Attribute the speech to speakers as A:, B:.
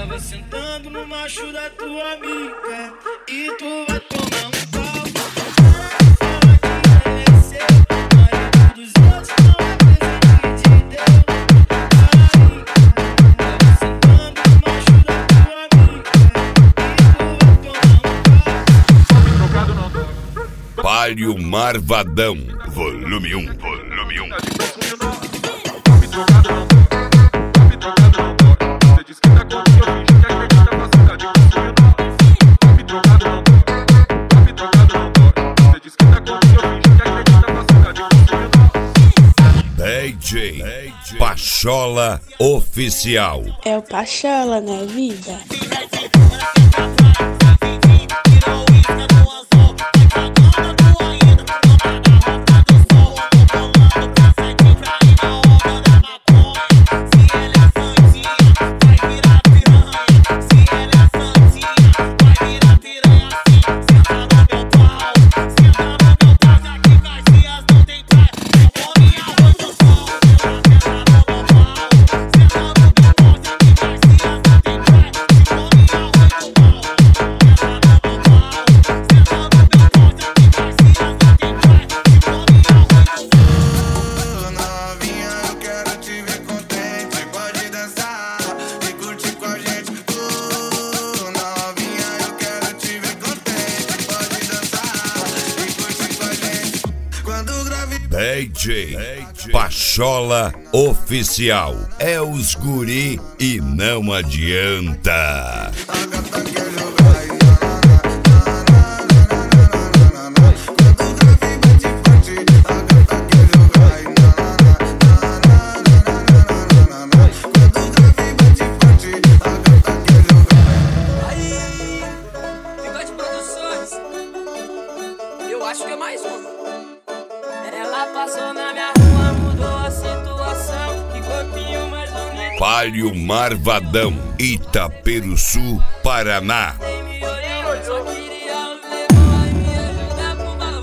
A: Tava sentando no macho da tua amiga e tu vai tomar um pau. Fala que ela é seu, marido dos outros não é presente de Deus. Tava sentando no macho da tua amiga e tu vai tomar um pau.
B: Palio Marvadão, volume 1, volume 1. DJ Pachola Oficial.
C: É o Pachola, né, vida?
B: DJ Pachola Oficial. É os guri e não adianta.
D: Bigode Produções. Eu acho que é mais um. Ela passou na minha rua, mudou a situação. Que corpinho mais bonito.
B: Palio Marvadão, Itaperuçu, Paraná.